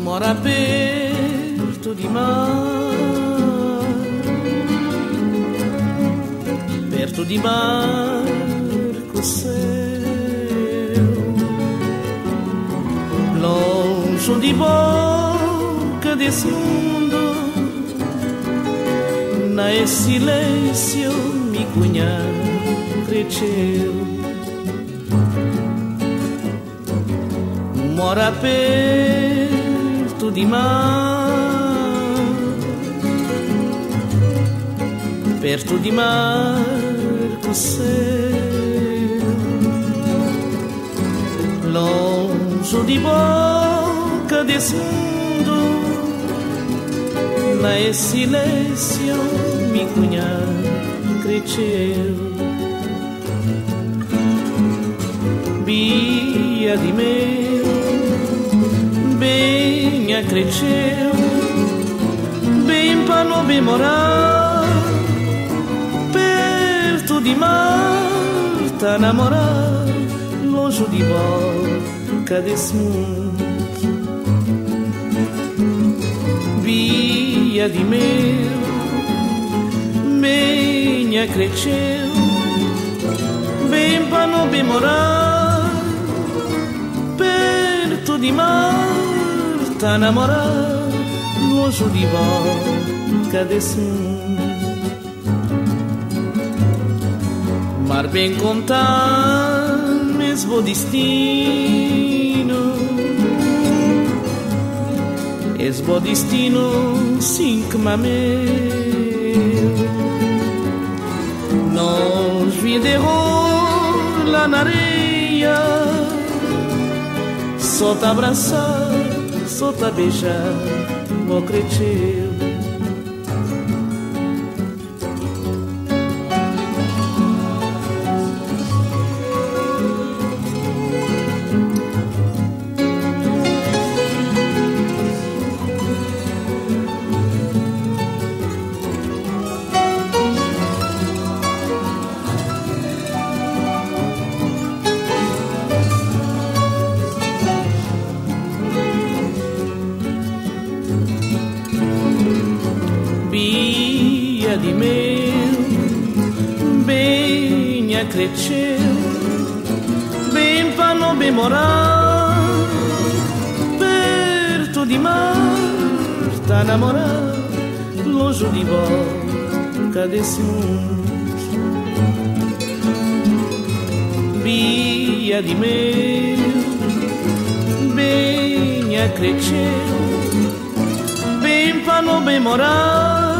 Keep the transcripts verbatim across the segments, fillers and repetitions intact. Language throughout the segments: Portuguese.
mora perto de mar, perto de barco seu, longe de boca desse mundo, na silêncio me cunha cresceu. Mora perto de mar, perto de marco seu, longe de boca desse mundo, na silêncio me cunha cresceu. Bia de meu, bem a cresceu, bem para não bem morar, perto de mar, tá a namorar, longe de boca desse mundo. Bia de meu, bem a cresceu, bem para não bem morar, perto de mar, tá a namorar, longe de boca desse mundo. Mar bem contar, mesmo destino, mesmo destino, sim que mameu. Nós vim de rola na areia, só te abraçar, só te beijar, vou crescer. Bia de meu, bem a cresceu, bem para não bem morar, perto de mar, tá a namorar, longe de boca desse mundo. Bia de meu, bem a cresceu, bem para não bem morar,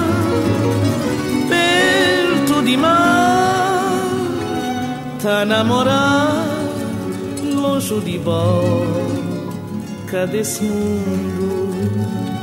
perto de mar, tá a namorar, longe de boca desse mundo.